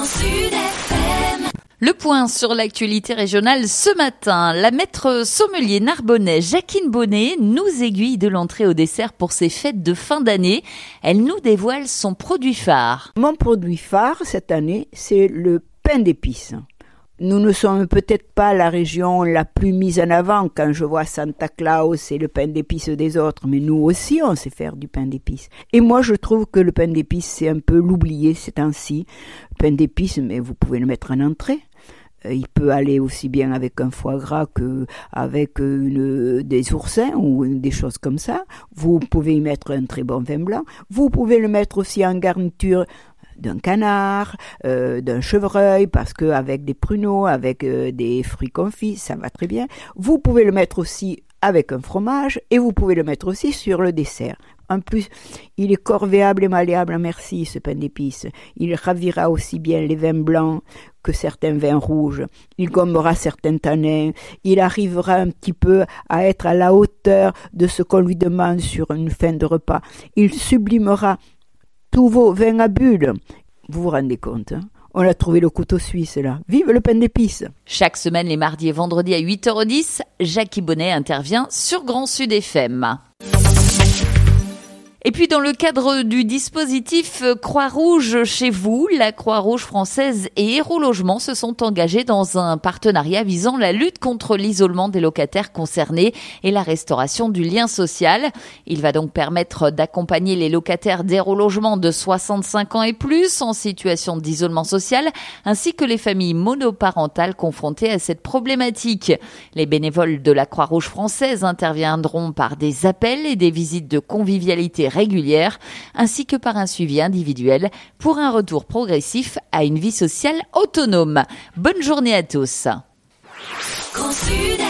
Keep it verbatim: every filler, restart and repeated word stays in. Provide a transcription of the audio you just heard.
Sud F M. Le point sur l'actualité régionale ce matin. La maître sommelier narbonnais Jacqueline Bonnet nous aiguille de l'entrée au dessert pour ses fêtes de fin d'année. Elle nous dévoile son produit phare. Mon produit phare cette année, c'est le pain d'épices. Nous ne sommes peut-être pas la région la plus mise en avant quand je vois Santa Claus et le pain d'épices des autres, mais nous aussi on sait faire du pain d'épices. Et moi je trouve que le pain d'épices c'est un peu l'oublié ces temps-ci. Le pain d'épices, mais vous pouvez le mettre en entrée. Il peut aller aussi bien avec un foie gras que avec une, des oursins ou des choses comme ça. Vous pouvez y mettre un très bon vin blanc. Vous pouvez le mettre aussi en garniture d'un canard, euh, d'un chevreuil, parce que avec des pruneaux, avec euh, des fruits confits, ça va très bien. Vous pouvez le mettre aussi avec un fromage et vous pouvez le mettre aussi sur le dessert. En plus, il est corvéable et malléable, merci, ce pain d'épices. Il ravira aussi bien les vins blancs que certains vins rouges. Il gommera certains tanins. Il arrivera un petit peu à être à la hauteur de ce qu'on lui demande sur une fin de repas. Il sublimera tous vos vins à bulles. Vous vous rendez compte, hein? On a trouvé le couteau suisse, là. Vive le pain d'épices! Chaque semaine, les mardis et vendredis à huit heures dix, Jackie Bonnet intervient sur Grand Sud F M. Et puis dans le cadre du dispositif Croix-Rouge chez vous, la Croix-Rouge française et Héros Logement se sont engagés dans un partenariat visant la lutte contre l'isolement des locataires concernés et la restauration du lien social. Il va donc permettre d'accompagner les locataires d'Héros Logement de soixante-cinq ans et plus en situation d'isolement social, ainsi que les familles monoparentales confrontées à cette problématique. Les bénévoles de la Croix-Rouge française interviendront par des appels et des visites de convivialité régulière, ainsi que par un suivi individuel pour un retour progressif à une vie sociale autonome. Bonne journée à tous. Grand Sud